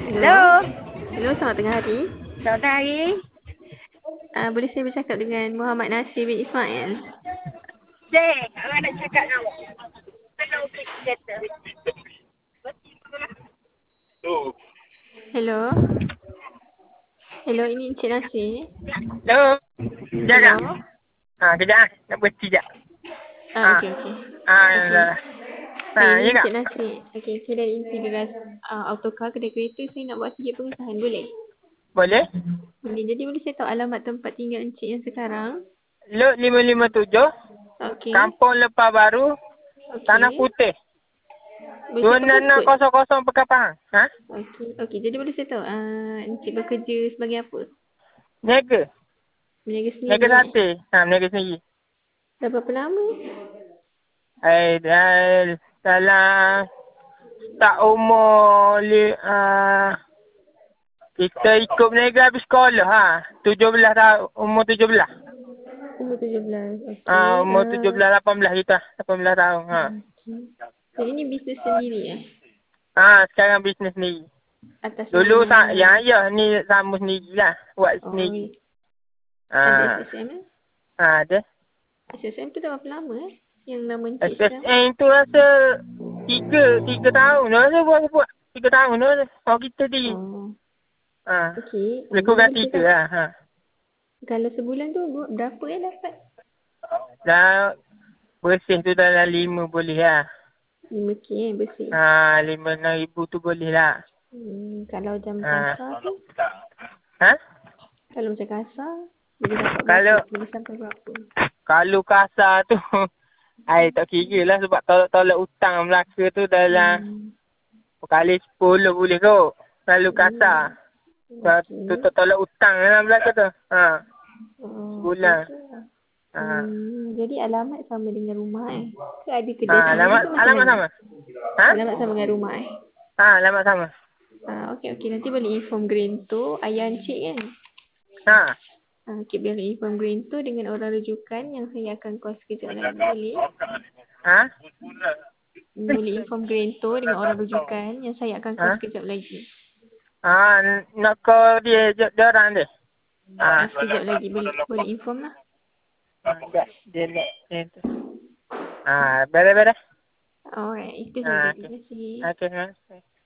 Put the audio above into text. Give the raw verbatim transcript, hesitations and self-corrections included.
Hello. Hello. Hello, selamat tengah hari. Selamat hari. Uh, boleh saya bercakap dengan Muhammad Nasir bin Ismail? Cik, awak nak cakap dengan awak. Hello, kereta. Hello. Hello, ini Encik Nasir. Hello. Sekejap Hello. tak? Ha, kejap ah. Nak berhenti sekejap. Ah, Ah. okey, okey. Ah, Okey. dah. Ha, Saya ya ni tak? Encik Nasir. Okey, saya dari Insideras uh, Autocar kedai kereta. Saya nak buat sikit pengesahan, boleh? Boleh? Boleh. Jadi boleh saya tahu alamat tempat tinggal Encik yang sekarang? Lot lima lima tujuh. Okey. Kampung Lepah Baru. Okey. Tanah Putih. Boleh dua saya tahu enam enam postcode? kosong kosong Pekapang. Ha? Okey. Okey, jadi boleh saya tahu uh, Encik bekerja sebagai apa? Niaga. Meniaga sendiri, Niaga eh? sate. Ha, meniaga sendiri. Dah berapa lama? Eh, dah dalam tak umur li, uh, kita ikut meniaga habis sekolah ha. tujuh belas tahun, umur tujuh belas. Umur tujuh belas. Okey. Ah, umur Uh, tujuh belas lapan belas kita. lapan belas tahun ha. okay. Jadi ni bisnes sendiri, eh? Ha, sekarang bisnes sendiri. Atas Dulu sa nama... yang ayah ni sama sendiri lah, buat Oh, sendiri. ada Ha. S S M, eh? Ha, ada. S S M tu dah berapa lama, eh? Yang nama Encik sekarang? S S N tu rasa tiga, tiga tahun dah rasa buat buat. Tiga tahun dah rasa. Kalau kita di. Oh, Ha. okey. Lebih Jadi kurang boleh tiga cakap, lah. Ha. kalau sebulan tu bu- berapa yang dapat? Dah bersih tu dalam lima boleh lah. lima K, eh, bersih. Ha, lima enam ribu tu boleh lah. Hmm, kalau jam Ha. kasar tu? Ha? Kalau macam kasar, boleh dapat berapa? Kalau Boleh sampai berapa? kalau kasar tu ai tak kira lah sebab tolak-tolak hutang Melaka tu dalam Hmm. kali sepuluh boleh kot. Lalu kasar. Hmm. Tu Okey. tak tolak hutang dalam Melaka tu. Ha. Oh, Sebulan. okey lah. Ha. Hmm, jadi alamat sama dengan rumah, eh? Ke ada kedai Ha, sendiri alamat ke macam alamat mana? sama. Ha? Alamat sama dengan rumah, eh? Ha, alamat sama. Ah, okey, okey. Nanti boleh inform Green tu ayah Encik, kan? Ha. Ah, okey, boleh inform Green tu dengan orang rujukan yang saya akan call sekejap lagi. Boleh? Ha? Boleh inform Green tu dengan orang rujukan yang saya akan call Ha? sekejap lagi. Ha, nak call dia, dia, dia orang dia. Ah, Ha. sekejap lagi. Boleh boleh inform lah. Ha, dia, dia, dia, dia tu. Ha, beres-beres. Alright, itu saja. Ha, Terima okey. kasih. Okey, ha.